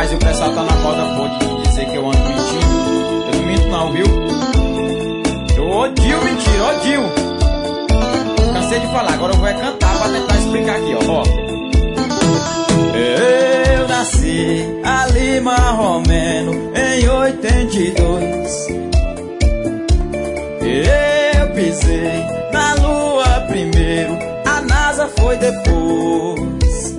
Rapaz, o pessoal tá na moda boa de dizer que eu ando mentindo. Eu não minto não, viu? Eu odio mentira, odio. Cansei de falar, agora eu vou cantar pra tentar explicar aqui, ó. Eu nasci ali marromeno em 82. Eu pisei na lua primeiro, a NASA foi depois.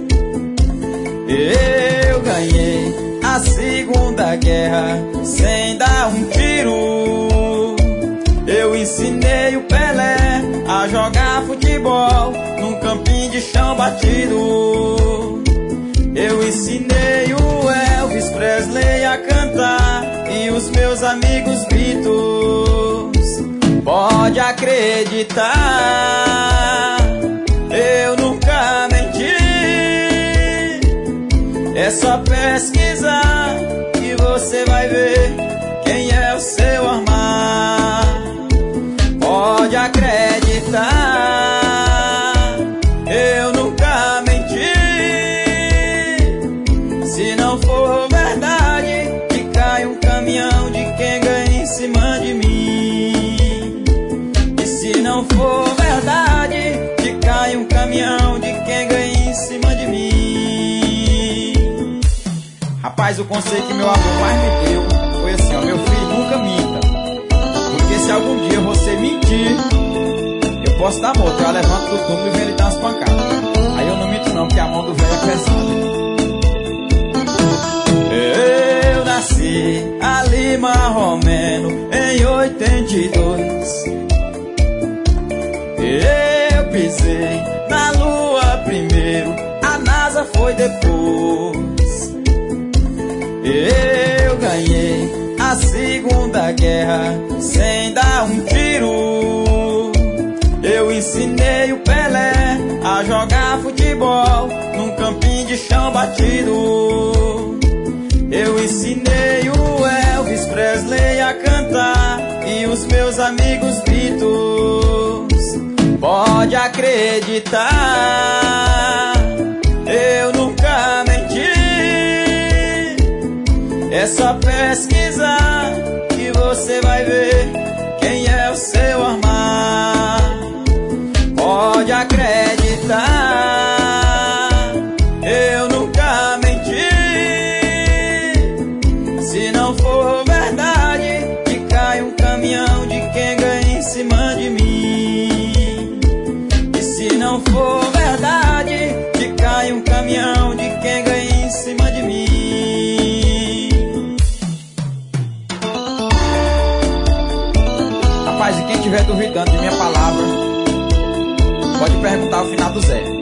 Eu ganhei a Segunda Guerra sem dar um tiro. Eu ensinei o Pelé a jogar futebol num campinho de chão batido. Eu ensinei o Elvis Presley a cantar e os meus amigos Beatles. Pode acreditar, eu nunca menti. É só pesquisar que você vai ver quem é o seu armar. Pode acreditar, eu nunca menti. Se não for verdade, que cai um caminhão de quem ganha em cima de mim. E se não for verdade, que cai um caminhão de quem ganha em cima de mim. Rapaz, o conselho que meu avô mais me deu foi assim, ó: meu filho, nunca minta. Porque se algum dia você mentir, eu posso estar morto. Eu levanto do túmulo e venho lhe dar umas pancadas. Aí eu não minto não, porque a mão do velho é pesada. Eu nasci ali marromeno em 82. Eu pisei na lua primeiro, a NASA foi depois. Eu ganhei a Segunda Guerra sem dar um tiro. Eu ensinei o Pelé a jogar futebol num campinho de chão batido. Eu ensinei o Elvis Presley a cantar e os meus amigos Beatles. Pode acreditar, eu nunca menti. É só pesquisar que você vai ver quem é o seu armar. Pode acreditar, eu nunca menti. Se não for verdade, que cai um caminhão de quem ganha em cima de mim. E se não for verdade, que cai um caminhão de quem ganha em cima de mim. Rapaz, e quem estiver duvidando de minha palavra, pode perguntar ao final do Zé.